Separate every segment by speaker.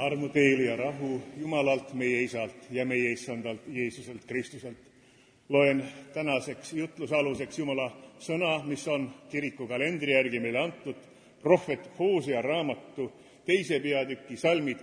Speaker 1: armu teile ja rahu Jumalalt, meie Isalt ja meie Issandalt Jeesuselt Kristuselt. Loen tänaseks jutlusaluseks Jumala sõna, mis on kiriku kalendri järgi meile antud, prohvet Hoosea raamatu 2. peatüki salmid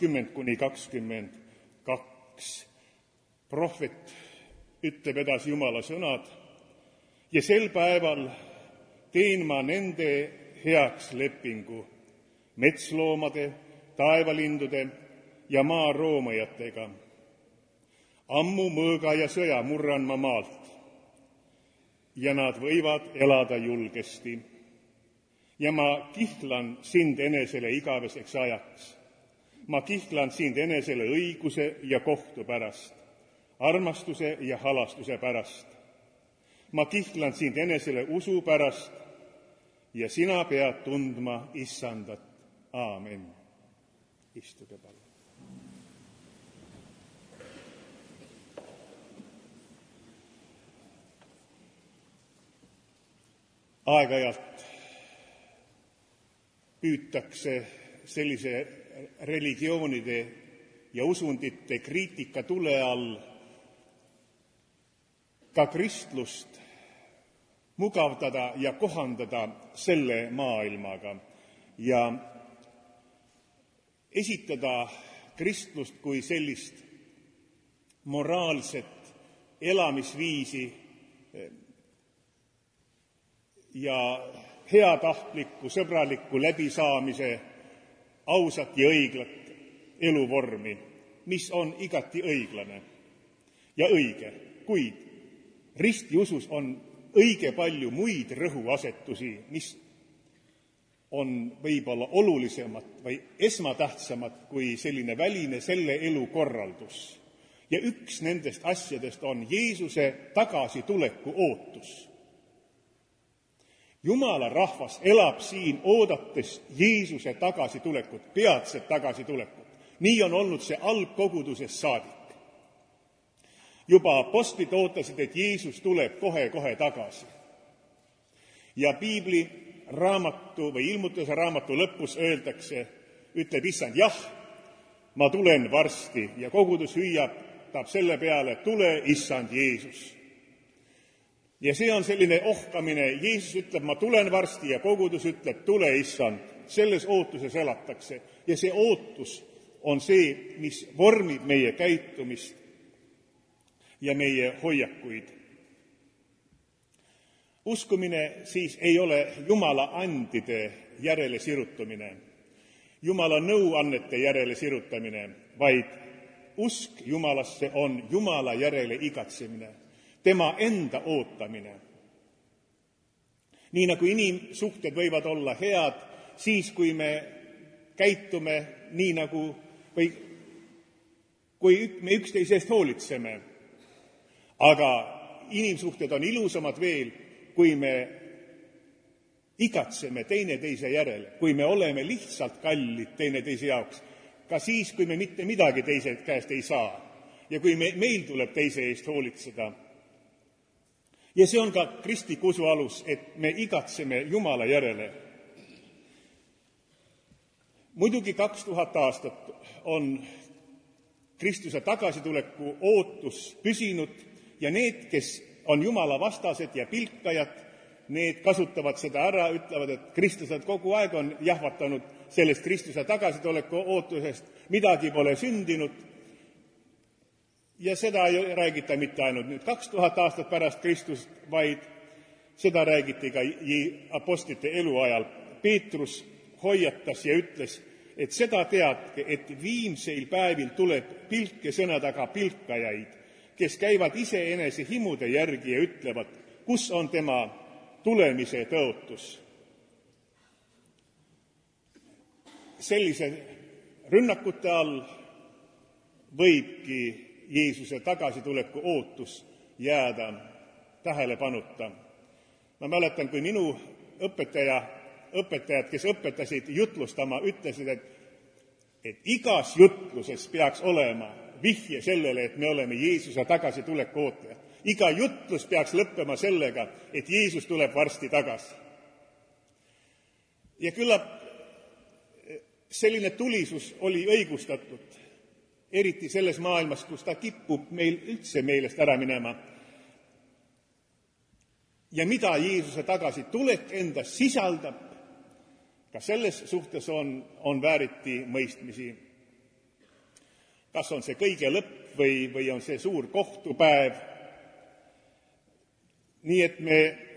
Speaker 1: 20–22. Prohvet ütleb edasi Jumala sõnad: ja sel päeval teen ma nende heaks lepingu metsloomade, taevalindude ja maaroomajatega. Ammu mõõga ja sõja murran ma maalt ja nad võivad elada julgesti. Ja ma kihlan sind enesele igaveseks ajaks. Ma kihlan sind enesele õiguse ja kohtu pärast, armastuse ja halastuse pärast. Ma kihlan sind enesele usu pärast ja sina pead tundma Issandat. Aamen. Istuge palun. Aeg-ajalt püütakse sellise religioonide ja usundite kriitika tule all ka kristlust mugavdada ja kohandada selle maailmaga ja esitada kristlust kui sellist moraalset elamisviisi ja heatahtlikku, sõbralikku läbisaamise, ausat ja õiglat eluvormi, mis on igati õiglane ja õige, kuid ristiusus on õige palju muid rõhuasetusi, mis on võib-olla olulisemad või esmatähtsamad kui selline väline selle elu korraldus. Ja üks nendest asjadest on Jeesuse tagasituleku ootus. Jumala rahvas elab siin oodates Jeesuse tagasitulekut, peatset tagasitulekut. Nii on olnud see algkogudusest saadik. Juba apostlid ootasid, et Jeesus tuleb kohe-kohe tagasi. Ja piibli raamatu või ilmutuse raamatu lõpus öeldakse, ütleb Issand, jah, ma tulen varsti, ja kogudus hüüab selle peale, tule Issand Jeesus. Ja see on selline ohkamine, Jeesus ütleb, ma tulen varsti, ja kogudus ütleb, tule Issand. Selles ootuses elatakse ja see ootus on see, mis vormib meie käitumist ja meie hoiakuid. Uskumine siis ei ole Jumala andide järele sirutamine, Jumala nõuannete järele sirutamine, vaid usk Jumalasse on Jumala järele igatsemine, tema enda ootamine. Nii nagu inimsuhted võivad olla head siis, kui me käitume nii nagu, või kui me üksteise eest hoolitseme, aga inimsuhted on ilusamad veel, kui me igatseme teineteise järele, kui me oleme lihtsalt kallid teineteise jaoks, ka siis, kui me mitte midagi teise käest ei saa ja kui meil tuleb teise eest hoolitseda. Ja see on ka kristliku usu alus, et me igatseme Jumala järele. Muidugi 2000 aastat on Kristuse tagasituleku ootus püsinud ja need, kes on Jumala vastased ja pilkajad, need kasutavad seda ära, ütlevad, et kristlased kogu aeg on jahvatanud sellest Kristuse tagasituleku ootusest, midagi pole sündinud. Ja seda ei räägita mitte ainult nüüd 2000 aastat pärast Kristust, vaid seda räägiti ka apostlite eluajal. Peetrus hoiatas ja ütles, et seda teadke, et viimseil päevil tuleb pilke sõna taga pilkajaid, kes käivad iseenese himude järgi ja ütlevad, kus on tema tulemise tõotus. Sellise rünnakute all võibki Jeesuse tagasituleku ootus jääda tähelepanuta. Ma mäletan, kui minu õpetajad, kes õpetasid jutlustama, ütlesid, et igas jutluses peaks olema vihje sellele, et me oleme Jeesuse tagasituleku ootajad. Iga jutlus peaks lõppema sellega, et Jeesus tuleb varsti tagasi. Ja küllap selline tulisus oli õigustatud, eriti selles maailmas, kus ta kipub meil üldse meelest ära minema. Ja mida Jeesuse tagasitulek endas sisaldab, ka selles suhtes on vääriti mõistmisi. Kas on see kõige lõpp või on see suur kohtupäev? Nii et me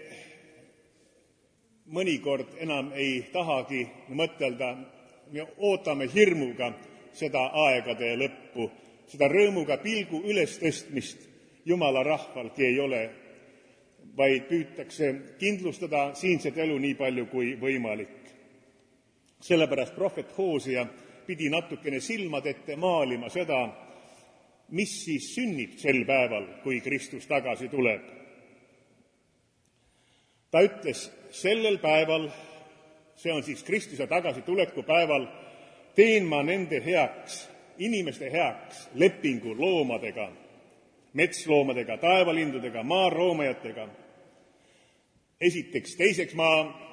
Speaker 1: mõnikord enam ei tahagi mõtelda, me ootame hirmuga seda aegade lõppu, seda rõõmuga pilgu ülestõstmist Jumala rahvalgi ei ole, vaid püütakse kindlustada siinset elu nii palju kui võimalik. Sellepärast prohvet Hoosia pidi natukene silmad ette maalima seda, mis siis sünnib sel päeval, kui Kristus tagasi tuleb. Ta ütles, sellel päeval, see on siis Kristuse tagasituleku päeval, teen ma nende heaks, inimeste heaks lepingu loomadega, metsloomadega, taevalindudega, maaroomajatega. Esiteks, teiseks ma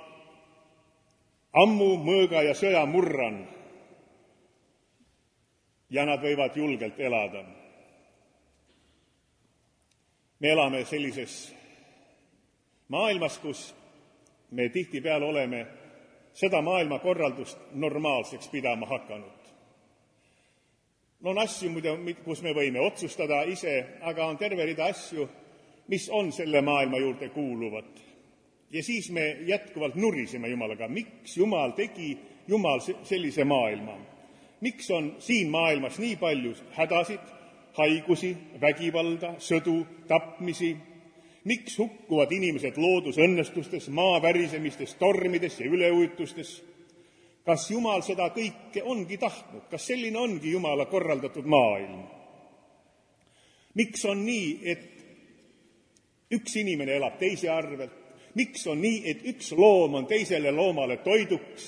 Speaker 1: ammu mõõga ja sõja murran ja nad võivad julgelt elada. Me elame sellises maailmas, kus me tihtipeale oleme seda maailmakorraldust normaalseks pidama hakanud. On asju, kus me võime otsustada ise, aga on terve rida asju, mis on selle maailma juurde kuuluvad. Ja siis me jätkuvalt nurisime Jumalaga, miks Jumal tegi Jumal sellise maailma. Miks on siin maailmas nii palju hädasid, haigusi, vägivalda, sõdu, tapmisi? Miks hukkuvad inimesed loodusõnnestustes, maavärisemistes, tormides ja üleujutustes? Kas Jumal seda kõike ongi tahtnud? Kas selline ongi Jumala korraldatud maailm? Miks on nii, et üks inimene elab teise arvelt? Miks on nii, et üks loom on teisele loomale toiduks?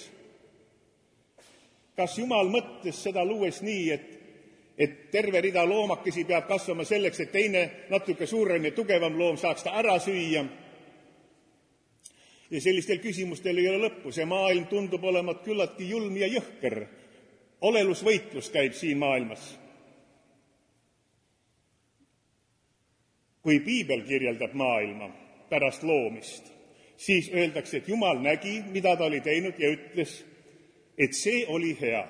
Speaker 1: Kas Jumal mõtles seda luues nii, et terve rida loomakesi peab kasvama selleks, et teine natuke suurem ja tugevam loom saaks ta ära süüa? Ja sellistel küsimustel ei ole lõppu. See maailm tundub olevat küllaltki julm ja jõhker. Olelusvõitlus käib siin maailmas. Kui piibel kirjeldab maailma pärast loomist, siis öeldakse, et Jumal nägi, mida ta oli teinud ja ütles, et see oli hea.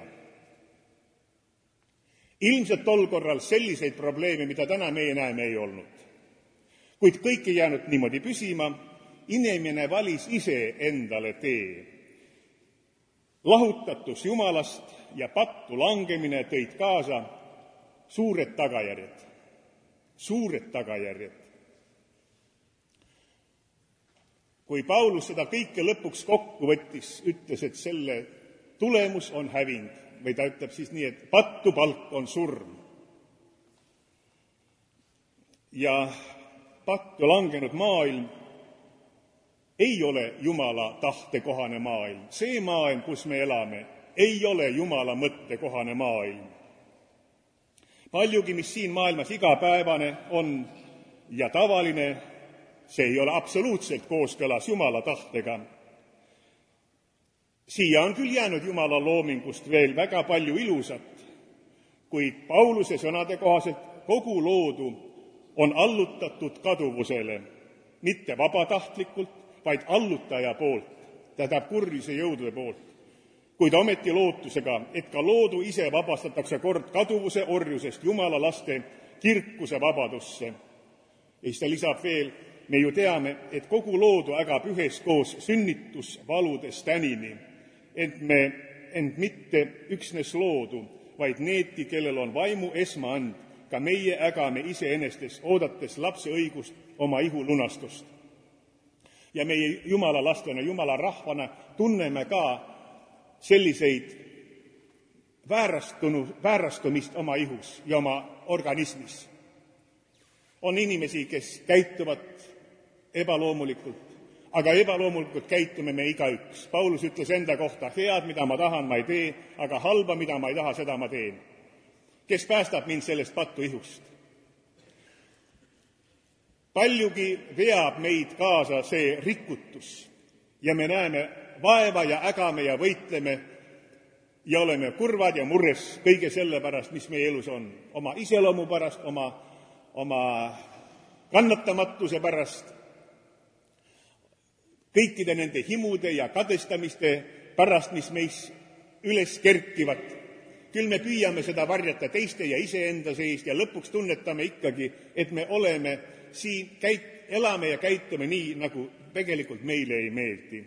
Speaker 1: Ilmselt tol korral selliseid probleeme, mida täna meie näeme, ei olnud. Kuid kõik ei jäänud niimoodi püsima, inimene valis ise endale tee. Lahutatus Jumalast ja pattu langemine tõid kaasa suured tagajärjed. Suured tagajärjed. Kui Paulus seda kõike lõpuks kokku võttis, ütles, et selle tulemus on häving, või ta ütleb siis nii, et pattu palk on surm. Ja pattu langenud maailm ei ole Jumala tahtekohane maailm. See maailm, kus me elame, ei ole Jumala mõttekohane maailm. Paljugi, mis siin maailmas igapäevane on ja tavaline, see ei ole absoluutselt kooskõlas Jumala tahtega. Siia on küll jäänud Jumala loomingust veel väga palju ilusat, kuid Pauluse sõnade kohaselt kogu loodu on allutatud kaduvusele, mitte vabatahtlikult, vaid allutaja poolt, tähendab kurjuse jõudude poolt. Kuid ometi lootusega, et ka loodu ise vabastatakse kord kaduvuse orjusest Jumala laste kirkuse vabadusse. Ja siis ta lisab veel, me ju teame, et kogu loodu ägab üheskoos sünnitusvaludes tänini, ent mitte üksnes loodu, vaid needki, kellel on vaimu esmaand, ka meie ägame iseenestes, oodates lapse õigust oma ihu lunastust. Ja meie Jumala lastena, Jumala rahvana tunneme ka selliseid väärastumist oma ihus ja oma organismis. On inimesi, kes käituvad ebaloomulikult, aga ebaloomulikult käitume me igaüks. Paulus ütles enda kohta, head, mida ma tahan, ma ei tee, aga halba, mida ma ei taha, seda ma teen. Kes päästab mind sellest pattu ihust? Paljugi veab meid kaasa see rikutus ja me näeme vaeva ja ägame ja võitleme ja oleme kurvad ja mures kõige selle pärast, mis meie elus on. Oma iseloomu pärast, oma kannatamatuse pärast, kõikide nende himude ja kadestamiste pärast, mis meis üles kerkivad. Küll me püüame seda varjata teiste ja iseenda seest ja lõpuks tunnetame ikkagi, et me oleme siin, elame ja käitume nii, nagu tegelikult meile ei meeldi.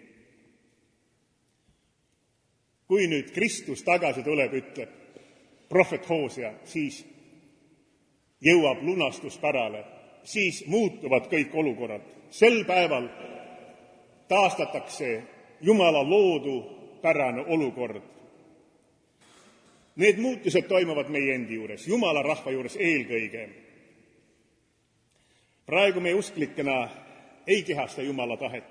Speaker 1: Kui nüüd Kristus tagasi tuleb, ütleb prohvet Hoosea, siis jõuab lunastus pärale, siis muutuvad kõik olukorrad. Sel päeval taastatakse Jumala loodu pärane olukord. Need muutused toimuvad meie endi juures, Jumala rahva juures eelkõige. Praegu me usklikena ei kehasta Jumala tahet.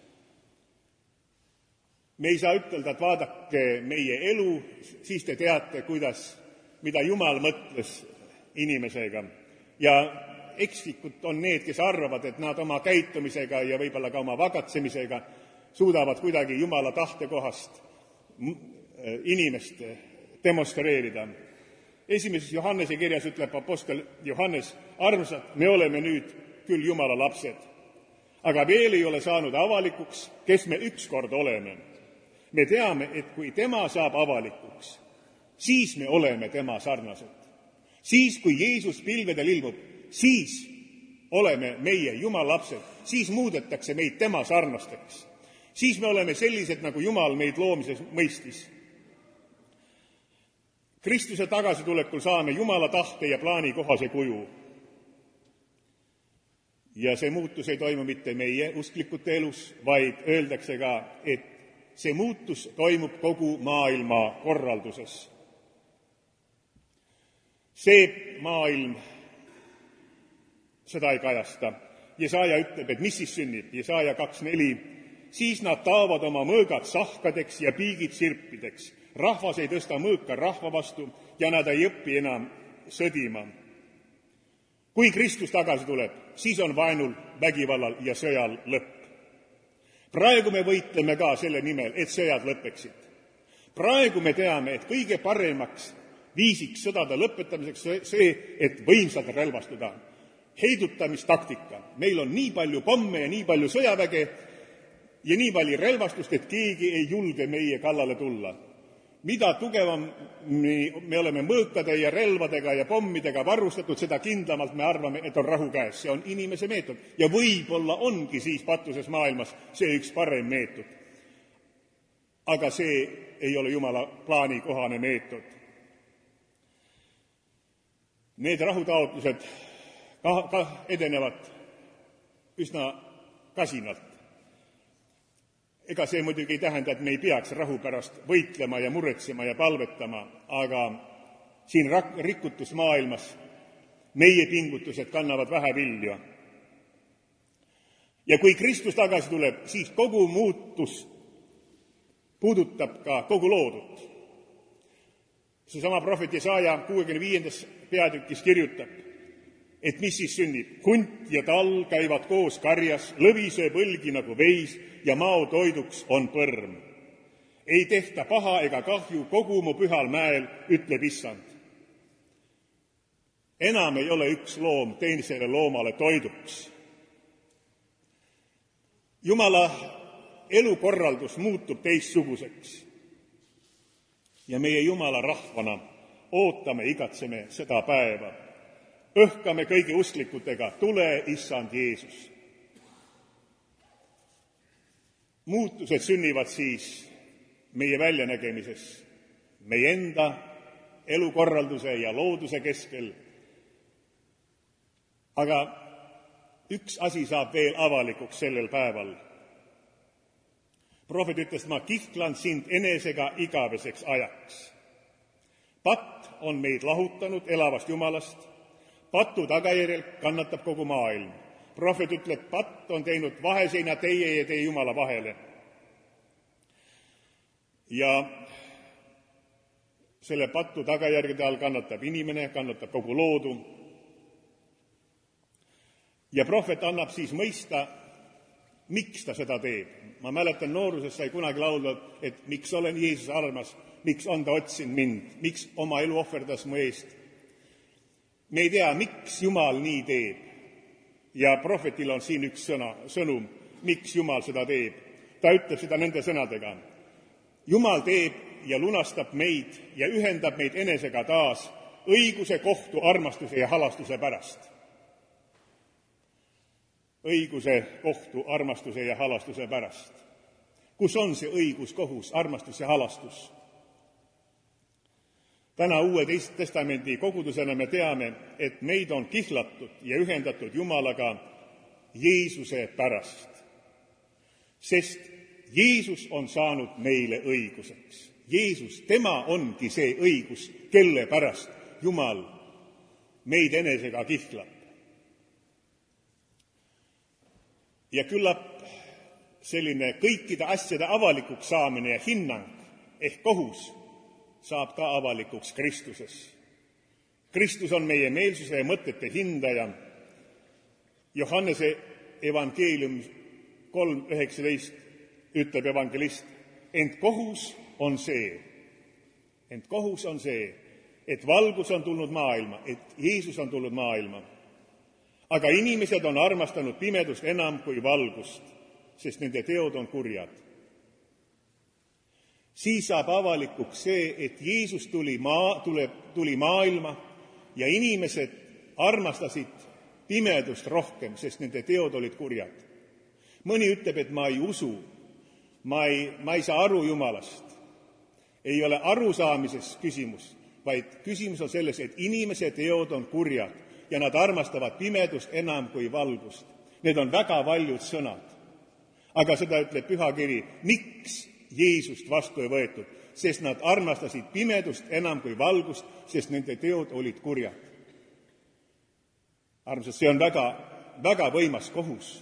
Speaker 1: Me ei saa ütelda, et vaadake meie elu, siis te teate, mida Jumal mõtles inimesega. Ja ekslikud on need, kes arvavad, et nad oma käitumisega ja võib-olla ka oma vagatsemisega suudavad kuidagi Jumala tahtekohast inimest demonstreerida. Esimeses Johannese kirjas ütleb apostel Johannes, armsad, me oleme nüüd küll Jumala lapsed, aga veel ei ole saanud avalikuks, kes me ükskord oleme. Me teame, et kui tema saab avalikuks, siis me oleme tema sarnased. Siis, kui Jeesus pilvedel ilmub, siis oleme meie Jumala lapsed, siis muudetakse meid tema sarnasteks. Siis me oleme sellised, nagu Jumal meid loomises mõistis. Kristuse tagasitulekul saame Jumala tahte ja plaani kohase kuju. Ja see muutus ei toimu mitte meie usklikute elus, vaid öeldakse ka, et see muutus toimub kogu maailma korralduses. See maailm seda ei kajasta. Jesaja ütleb, et mis siis sünnib? Jesaja 2.4. Siis nad taovad oma mõõgad sahkadeks ja piigid sirpideks. Rahvas ei tõsta mõõka rahva vastu ja nad ei õpi enam sõdima. Kui Kristus tagasi tuleb, siis on vaenul, vägivallal ja sõjal lõpp. Praegu me võitleme ka selle nimel, et sõjad lõpeksid. Praegu me teame, et kõige paremaks viisiks sõdade lõpetamiseks see, et võimsalt relvastuda. Heidutamistaktika. Meil on nii palju pomme ja nii palju sõjaväge ja nii palju relvastust, et keegi ei julge meie kallale tulla. Mida tugevam me oleme mõõkade ja relvadega ja pommidega varustatud, seda kindlamalt me arvame, et on rahu käes. See on inimese meetod. Ja võib-olla ongi siis patuses maailmas see üks parem meetod. Aga see ei ole Jumala plaani kohane meetod. Need rahutaotlused edenevad üsna kasinalt. Ega see muidugi ei tähenda, et me ei peaks rahu pärast võitlema ja muretsema ja palvetama, aga siin rikutus maailmas meie pingutused kannavad vähe vilja. Ja kui Kristus tagasi tuleb, siis kogu muutus puudutab ka kogu loodut. Seesama prohvet Jesaja 65. peatükis kirjutab, et mis siis sünnib? Hunt ja tall käivad koos karjas, lõvi sööb õlgi nagu veis ja mao toiduks on põrm. Ei tehta paha ega kahju kogu mu pühal mäel, ütleb issand. Enam ei ole üks loom teisele loomale toiduks. Jumala elukorraldus muutub teistsuguseks. Ja meie Jumala rahvana ootame, igatseme seda päeva. Õhkame kõigi usklikutega, tule issand Jeesus. Muutused sünnivad siis meie väljanägemises, meie enda elukorralduse ja looduse keskel. Aga üks asi saab veel avalikuks sellel päeval. Prohvet ütles, ma kihtlan sind enesega igaveseks ajaks. Patt on meid lahutanud elavast Jumalast. Patu tagajärjel kannatab kogu maailm. Prohvet ütleb, patt on teinud vaheseina teie ja teie Jumala vahele. Ja selle patu tagajärgede all kannatab inimene, kannatab kogu loodu. Ja prohvet annab siis mõista, miks ta seda teeb. Ma mäletan, nooruses sai kunagi laulda, et miks olen Jeesus armas, miks on ta otsinud mind, miks oma elu ohverdas mu eest. Me ei tea, miks Jumal nii teeb. Ja prohvetil on siin üks sõnum, miks Jumal seda teeb. Ta ütleb seda nende sõnadega. Jumal teeb ja lunastab meid ja ühendab meid enesega taas õiguse, kohtu, armastuse ja halastuse pärast. Õiguse, kohtu, armastuse ja halastuse pärast. Kus on see õigus, kohus, armastus ja halastus? Täna Uue Testamendi kogudusena me teame, et meid on kihlatud ja ühendatud Jumalaga Jeesuse pärast. Sest Jeesus on saanud meile õiguseks. Jeesus, tema ongi see õigus, kelle pärast Jumal meid enesega kihlab. Ja küllap selline kõikide asjade avalikuks saamine ja hinnang ehk kohus saab ka avalikuks Kristuses. Kristus on meie meelsuse ja mõtete hindaja. Johannese evangeelium 3.19 ütleb evangelist, ent kohus on see, et valgus on tulnud maailma, et Jeesus on tulnud maailma. Aga inimesed on armastanud pimedust enam kui valgust, sest nende teod on kurjad. Siis saab avalikuks see, et Jeesus tuli maailma ja inimesed armastasid pimedust rohkem, sest nende teod olid kurjad. Mõni ütleb, et ma ei usu, ma ei saa aru Jumalast. Ei ole arusaamises küsimus, vaid küsimus on selles, et inimese teod on kurjad ja nad armastavad pimedust enam kui valgust. Need on väga valjud sõnad. Aga seda ütleb Pühakiri, miks Jeesust vastu ei võetud, sest nad armastasid pimedust enam kui valgust, sest nende teod olid kurjad. Armsad, see on väga, väga võimas kohus,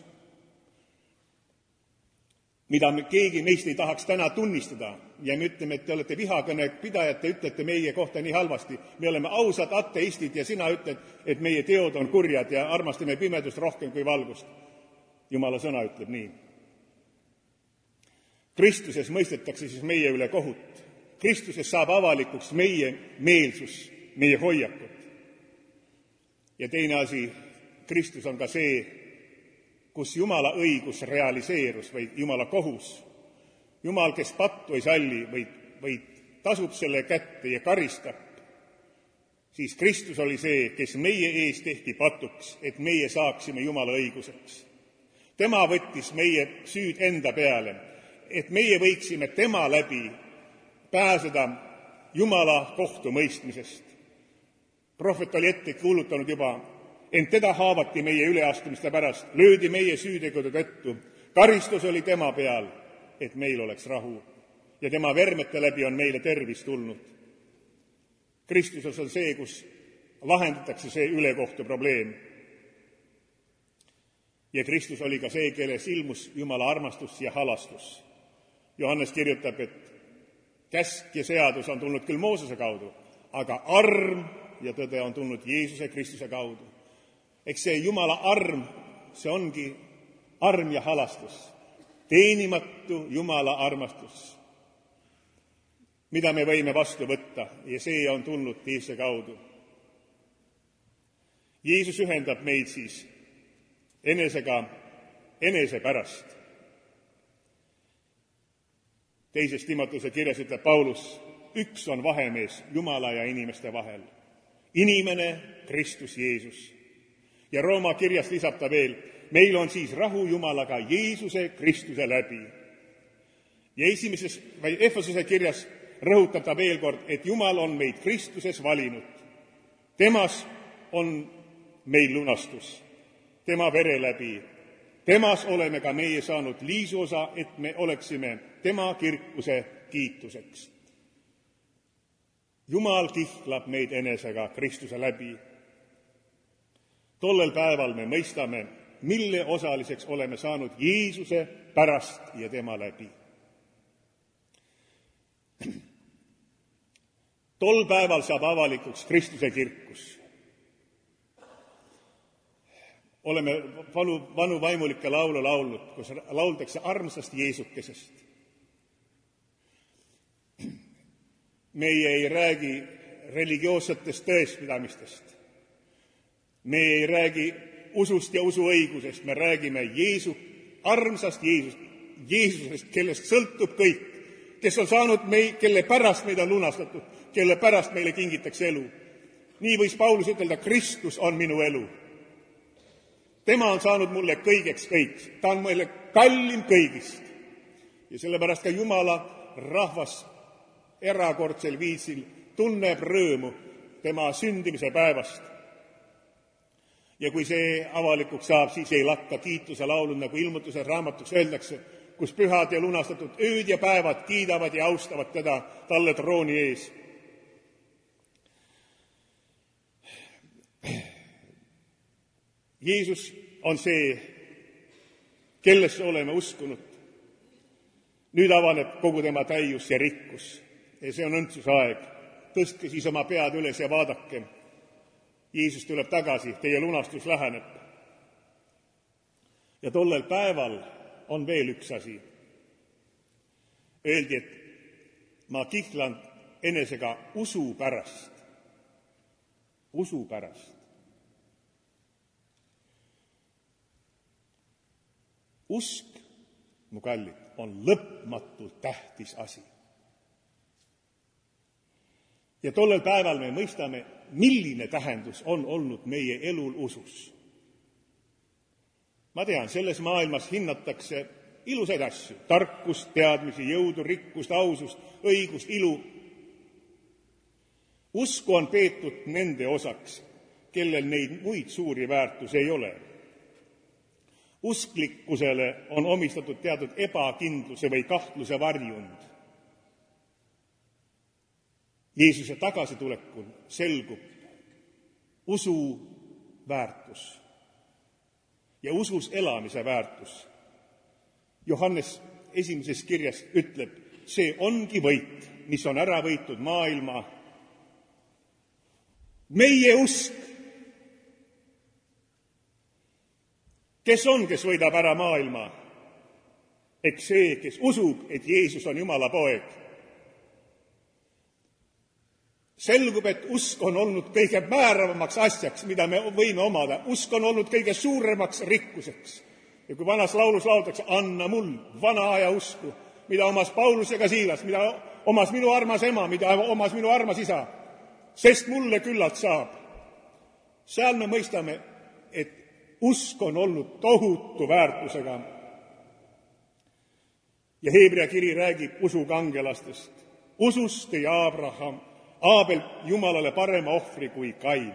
Speaker 1: mida keegi meist ei tahaks täna tunnistada. Ja me ütleme, et te olete vihakõne pidajad, te ütlete meie kohta nii halvasti. Me oleme ausad ateistid ja sina ütled, et meie teod on kurjad ja armastame pimedust rohkem kui valgust. Jumala sõna ütleb nii. Kristuses mõistetakse siis meie üle kohut. Kristuses saab avalikuks meie meelsus, meie hoiakud. Ja teine asi, Kristus on ka see, kus Jumala õigus realiseerus või Jumala kohus. Jumal, kes pattu ei salli või tasub selle kätte ja karistab, siis Kristus oli see, kes meie ees tehti patuks, et meie saaksime Jumala õiguseks. Tema võttis meie süüd enda peale, et meie võiksime tema läbi pääseda Jumala kohtumõistmisest. Prohvet oli ette kuulutanud juba, ent teda haavati meie üleastumiste pärast, löödi meie süütegude tõttu. Karistus oli tema peal, et meil oleks rahu. Ja tema vermete läbi on meile tervis tulnud. Kristuses on see, kus lahendatakse see ülekohtu probleem. Ja Kristus oli ka see, kelles ilmus Jumala armastus ja halastus. Johannes kirjutab, et käsk ja seadus on tulnud küll Moosese kaudu, aga arm ja tõde on tulnud Jeesuse Kristuse kaudu. Eks see Jumala arm, see ongi arm ja halastus. Teenimatu Jumala armastus, mida me võime vastu võtta, ja see on tulnud Jeesuse kaudu. Jeesus ühendab meid siis enesega enese pärast. Teises Timotuse kirjas ütleb Paulus, üks on vahemees Jumala ja inimeste vahel. Inimene Kristus Jeesus. Ja Rooma kirjas lisab ta veel, meil on siis rahu Jumalaga Jeesuse Kristuse läbi. Ja Efesuse kirjas rõhutab ta veel kord, et Jumal on meid Kristuses valinud. Temas on meil lunastus, tema vere läbi. Temas oleme ka meie saanud liisuosa, et me oleksime tema kirkuse kiituseks. Jumal kihlab meid enesega Kristuse läbi. Tollel päeval me mõistame, mille osaliseks oleme saanud Jeesuse pärast ja tema läbi. Tol päeval saab avalikuks Kristuse kirkus. oleme vanu vaimulikke laulu laulnud, kus lauldakse armsast Jeesukesest. Meie ei räägi religioossetest tõespidamistest. Me ei räägi usust ja usuõigusest, me räägime armsast Jeesusest, kellest sõltub kõik, kes on saanud kelle pärast meid on lunastatud, kelle pärast meile kingitakse elu. Nii võis Paulus ütelda, Kristus on minu elu. Tema on saanud mulle kõigeks kõik, ta on meile kallim kõigist. Ja sellepärast ka Jumala rahvas erakordsel viisil tunneb rõõmu tema sündimise päevast. Ja kui see avalikuks saab, siis ei lakka kiituse laulud, nagu Ilmutuse raamatuks öeldakse, kus pühad ja lunastatud ööd ja päevad kiidavad ja austavad teda talle trooni ees. Jeesus on see, kellesse oleme uskunud. Nüüd avaneb kogu tema täius ja rikkus. Ja see on õndsuse aeg. Tõstke siis oma pead üles ja vaadake. Jeesus tuleb tagasi, teie lunastus läheneb. Ja tollel päeval on veel üks asi. Öeldi, et ma kihlan enesega usu pärast. Usu pärast. Usk, mu kallid, on lõpmatult tähtis asi. Ja tollel päeval me mõistame, milline tähendus on olnud meie elul usus. Ma tean, selles maailmas hinnatakse ilusaid asju, tarkust, teadmisi, jõudu, rikkust, ausust, õigust, ilu. Usku on peetud nende osaks, kellel neid muid suuri väärtusi ei ole. Usklikkusele on omistatud teatud ebakindluse või kahtluse varjund. Jeesuse tagasitulekul selgub usu väärtus ja usus elamise väärtus. Johannes esimeses kirjas ütleb, see ongi võit, mis on ära võitud maailma. Meie usk. Kes võidab ära maailma? Eks see, kes usub, et Jeesus on Jumala poeg. Selgub, et usk on olnud kõige määravamaks asjaks, mida me võime omada. Usk on olnud kõige suuremaks rikkuseks. Ja kui vanas laulus lauldakse, anna mul vana aja usku, mida omas Paulus ja Siilas, mida omas minu armas ema, mida omas minu armas isa, sest mulle küllalt saab. Seal me mõistame, et usk on olnud tohutu väärtusega. Ja Heebrea kiri räägib usukangelastest. Usust tõi Aabel Jumalale parema ohvri kui Kain.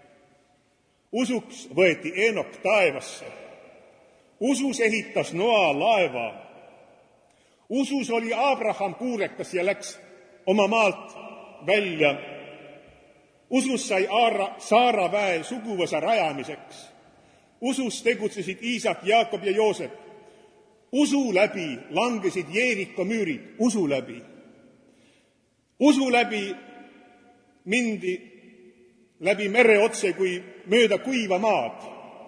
Speaker 1: Usuks võeti Eenok taevasse. Usus ehitas Noa laeva. Usus oli Abraham kuulekas ja läks oma maalt välja. Usus sai Saara väe suguvõsa rajamiseks. Usus tegutsesid Iisak, Jaakob ja Joosep. Usu läbi langesid Jeeriko müürid. Usu läbi. Usu läbi mindi läbi mere otse kui mööda kuiva maad.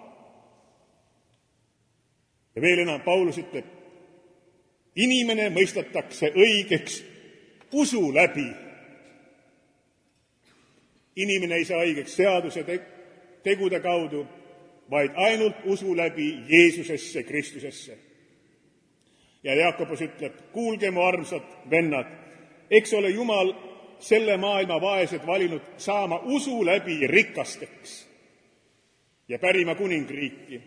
Speaker 1: Ja veel enam Paulus ütleb, inimene mõistetakse õigeks usu läbi. Inimene ei saa õigeks seaduse tegude kaudu, vaid ainult usu läbi Jeesusesse, Kristusesse. Ja Jaakobus ütleb, kuulge mu armsad vennad, eks ole Jumal selle maailma vaesed valinud saama usu läbi rikasteks ja pärima kuningriiki.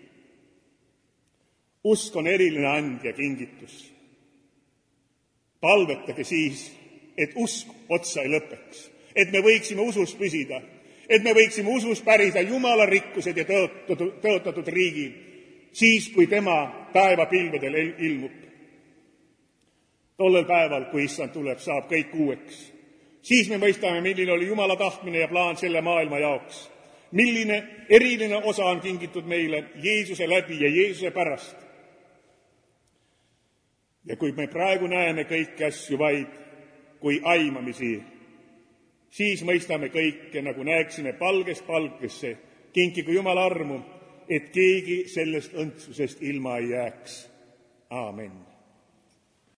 Speaker 1: Usk on eriline and ja kingitus. Palvetage siis, et usk otsa ei lõpeks, et me võiksime usus püsida, et me võiksime usus pärida Jumala rikkused ja tõotatud riigi, siis kui tema päevapilvedel ilmub. Tollel päeval, kui issand tuleb, saab kõik uueks. Siis me mõistame, milline oli Jumala tahtmine ja plaan selle maailma jaoks. Milline eriline osa on kingitud meile Jeesuse läbi ja Jeesuse pärast. Ja kui me praegu näeme kõiki asju vaid kui aimamisi, siis mõistame kõike, nagu näeksime palgest palgesse, kinkigu Jumala armu, et keegi sellest õndsusest ilma ei jääks. Aamen.